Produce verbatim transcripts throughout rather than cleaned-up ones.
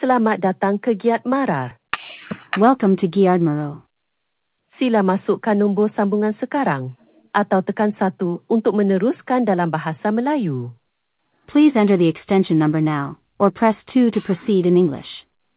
Selamat datang ke Giat Marar. Welcome to Giardmaro. Sila masukkan nombor sambungan sekarang atau tekan satu untuk meneruskan dalam bahasa Melayu. Please enter the extension number now, or press two to proceed in English.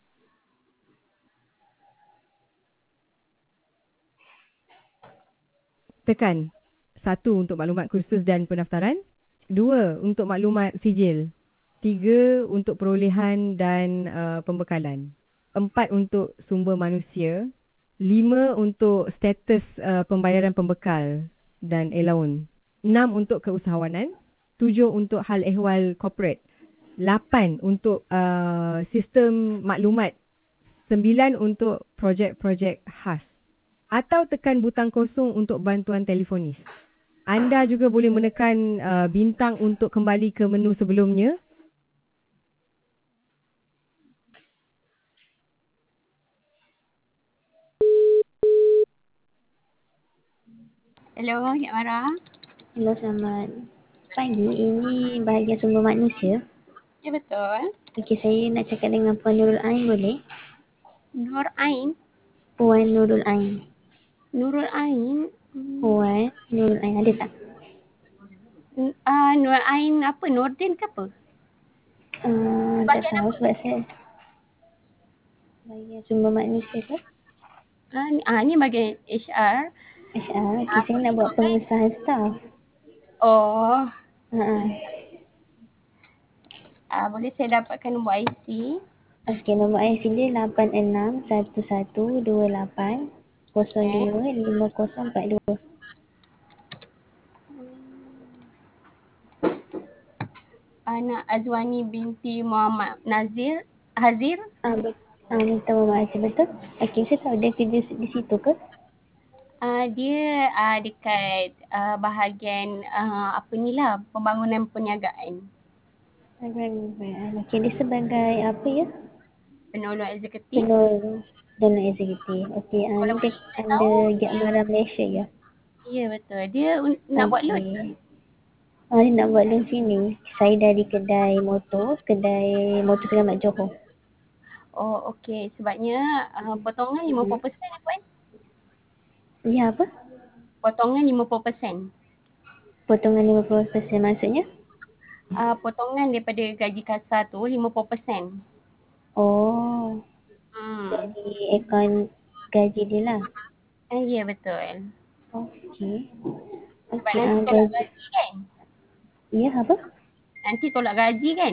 Tekan satu untuk maklumat kursus dan pendaftaran, dua untuk maklumat sijil, tiga untuk perolehan dan uh, pembekalan, empat untuk sumber manusia, lima untuk status uh, pembayaran pembekal dan allowance, enam untuk keusahawanan, tujuh untuk hal ehwal corporate, lapan untuk uh, sistem maklumat, sembilan untuk projek-projek khas. Atau tekan butang kosong untuk bantuan telefonis. Anda juga boleh menekan uh, bintang untuk kembali ke menu sebelumnya. Hello, Kak Mara. Hello, selamat pagi. Ini bahagian sumber manusia. Ya, betul. Okey, saya nak cakap dengan Puan Nurul Ain boleh? Nur Ain. Puan Nurul Ain. Nurul Ain. Hmm. Puan Nurul Ain, ada tak? N- Uh, Nur Ain apa? Nurdin ke apa? Uh, tak Bahagian tahu apa? sebab saya bahagian sumber manusia ke? Ah, ni, ah, ni bahagian H R. H R. Okey, Ah, saya nak boleh buat tolong. pengesahan staf. Oh, Ha. ah, boleh saya dapatkan nombor I C? Okey, nombor I C dia lapan enam satu satu dua lapan kosong Okay. dua lima kosong empat dua. Anak Azwani binti Muhammad Nazir Hazir. Ah, betul. Ah, minta maaf, betul? Okey, saya tahu dia kerja di situ ke? Uh, dia uh, dekat uh, bahagian uh, apa ni lah, pembangunan perniagaan. Okey, dia sebagai apa ya? Penolong eksekutif. Penolong dan eksekutif. Okey, ah, Kalau ni dia boleh saya under tahu, Giat Mara Malaysia ya? ya betul. Dia un- nak buat loan. Okey. Ah, dia nak buat loan sini. Saya dari kedai motor, kedai motor Selamat Johor. Oh okey. Sebabnya uh, potongan lima puluh peratus ya Puan? Ya, apa? Potongan lima puluh peratus. Potongan lima puluh peratus maksudnya? Uh, potongan daripada gaji kasar tu lima puluh peratus. Oh, Hmm. dari akaun gaji dia lah. Eh, ya betul. Okey. Sebab Okey, nanti ah, tolak gaji. gaji kan? Ya, apa? Nanti tolak gaji kan?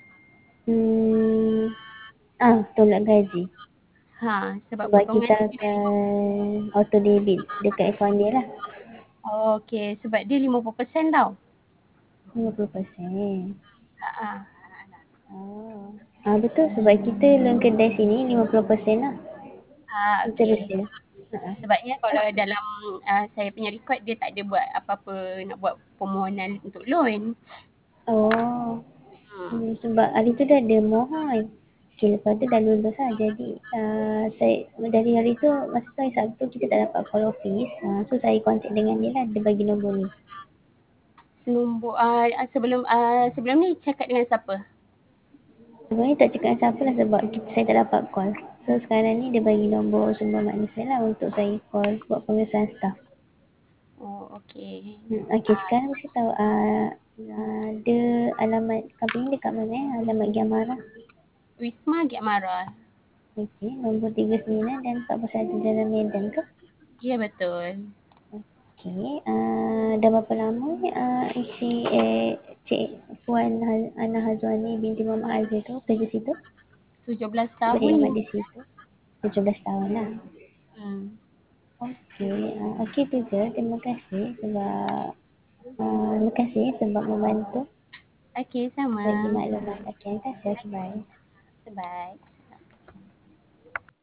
Hmm, ah, tolak gaji. Ha, sebab Sebab potongan kita dia akan auto debit dekat akaun dia lah. oh, okey. Sebab dia lima puluh peratus tau. lima puluh peratus. Ha, ha. Oh. Ah, betul sebab kita loan kedai sini lima puluh peratus lah. Ha, Kita okey. betul. Ha. Sebabnya kalau dalam uh, saya punya record dia tak ada buat apa-apa nak buat permohonan untuk loan. Oh. Hmm. Hmm, sebab hari tu dah ada mohon. Okay, lepas tu dah lulus lah. Jadi uh, saya dari hari tu masa tu hari Sabtu kita tak dapat call office. Uh, so saya contact dengan dia lah. Dia bagi nombor ni. Nombor uh, sebelum uh, sebelum ni cakap dengan siapa? Sebenarnya tak cakap dengan siapa lah sebab kita, saya tak dapat call. So sekarang ni dia bagi nombor sumber manusia lah untuk saya call buat pengesahan staff. Oh okey. Hmm, okay, sekarang saya tahu uh, uh, dia alamat company dekat mana eh? Alamat Giat Mara. Wisma Giat Mara. Okey, nombor tiga puluh sembilan dan empat puluh satu Jalan Medan ke? Ya betul. Okey, uh, dah berapa lama uh, isi eh, Cik Puan Ha- Ana Hazwani binti Muhammad Azir tu kerja situ? tujuh belas Beriman tahun. di situ. tujuh belas tahun lah. Hmm. Okey, uh, okey tu je. Terima kasih sebab uh, terima kasih sebab membantu Okey, sama. bagi maklumat. Okey, terima kasih. Okay, bye. Bye.